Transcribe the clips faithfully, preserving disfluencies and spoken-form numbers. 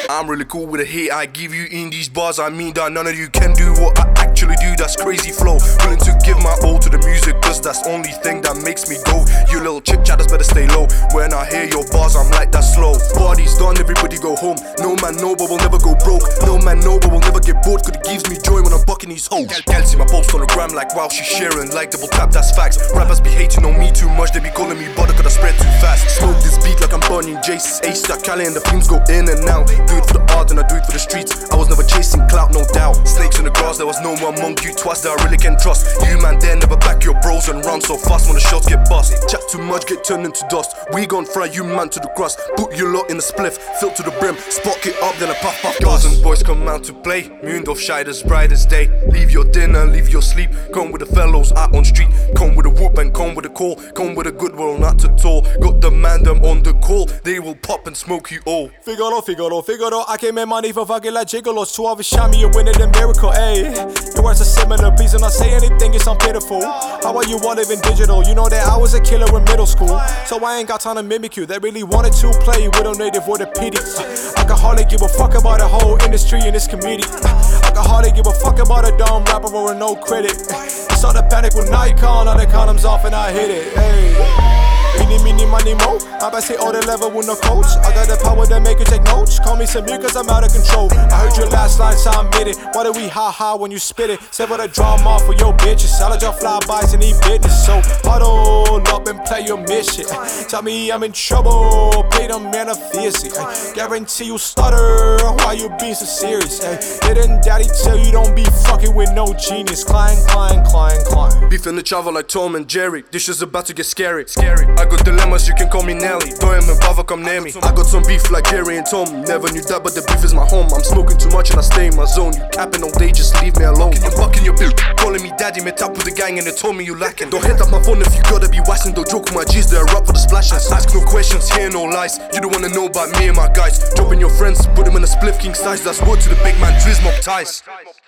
I'm really cool with the hate I give you in these bars. I mean that none of you can do what I actually do. That's crazy flow. Willing to give my all to the music, cause that's the only thing that makes me go. You little chit chatters better stay low. When I hear your bars, I'm like, that's slow. Party's done, everybody go home. No man know, but we'll never go broke. No man know, but we'll never get bored, cause it gives me joy when I'm bucking these hoes. Gal see my post on the gram like, wow, she's sharing. Like double tap, that's facts. Rappers be hating on me too much, they be calling me butter cause I spread too fast. Smoke this beat like I'm burning Jace, Ace, that Cali, and the fumes go in and out. Do it for the art and I do it for the streets. I was never chasing clout, no doubt. Snakes in the grass, there was no one among you twice that I really can trust. You man there never back your bros and run so fast when the shots get bust. Chat too much, get turned into dust. We gon' fry you man to the crust. Put your lot in the spliff, fill to the brim. Spark it up, then I puff puff. Girls and boys come out to play. Moondorf shine as bright as day. Leave your dinner, leave your sleep. Come with the fellows out on street. Come with a whoop and come with a call. Come with a good world, not at all. Got the man them on the call. They will pop and smoke you all. Figaro, Figaro, Figaro. I came in money for fucking like gigolos. Two of us shot me a winner than miracle. Ayy, your words are similar. Please do not say anything, it's unpitiful. How are you all living digital? You know that I was a killer in middle school, so I ain't got time to mimic you. They really wanted to play with a native or the pity. I can hardly give a fuck about the whole industry and this community. I can hardly give a fuck about a dumb rapper or no credit. Saw the panic when Nikon, all the condoms off and I hit it. Ayy. Mini, mini, money, mo. I bet say all the level with no coach. I got the power to make you take notes. Call me Samir cause I'm out of control. I heard your last line, so I admit it. Why do we ha ha when you spit it? Say what I drama for your bitches. I let y'all flybys and eat business. So huddle up and play your mission. Tell me I'm in trouble. Play the man of fierce. Guarantee you stutter. Why you being so serious? Didn't daddy tell you don't be fucking with no genius? Climb, climb, climb, climb. Beef in the travel like Tom and Jerry. This is about to get scary. Scary. I got dilemmas, you can call me Nelly. Don't even bother, come near me. I got some beef like Gary and Tom. Never knew that, but the beef is my home. I'm smoking too much and I stay in my zone. You capping all day, just leave me alone. I'm bucking your bill, calling me daddy. Met up with the gang and they told me you lacking. Don't hit up my phone if you gotta be waxing. Don't joke with my G's, they're up for the splashes. Ask no questions, hear no lies. You don't wanna know about me and my guys. Dropping your friends, put them in a spliff king size. That's word to the big man, Trizz mob ties.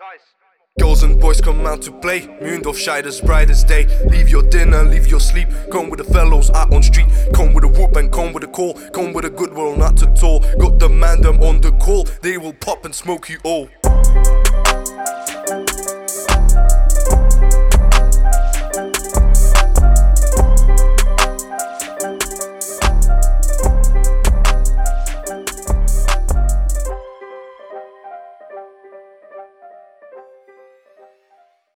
Girls and boys come out to play. Moondorf shine as bright as day. Leave your dinner, leave your sleep. Come with the fellows out on street. Come with a whoop and come with a call. Come with a good world, not at all. Got the man them on the call. They will pop and smoke you all.